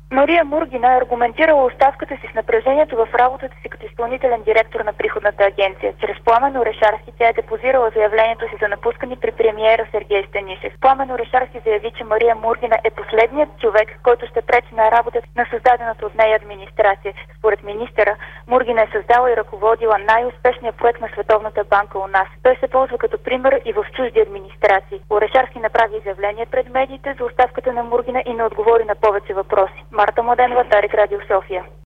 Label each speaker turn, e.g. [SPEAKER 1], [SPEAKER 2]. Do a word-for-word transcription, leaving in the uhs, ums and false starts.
[SPEAKER 1] Мария Мургина е аргументирала оставката си с напрежението в работата си като изпълнителен директор на приходната агенция. Чрез Пламен Орешарски тя е депозирала заявлението си за напускане при премиера Сергей Станишев. Пламен Орешарски заяви, че Мария Мургина е последният човек, който ще пречи на работата на създадената от нея администрация. Според министъра, Мургина е създала и ръководила най-успешния проект на Световната банка у нас. Той се ползва като пример и в чужди администрации. Орешарски направи изявление пред медиите за оставката на Мургина и не отговори на повече въпроси. Марта Младенова, Дарик, Радио София.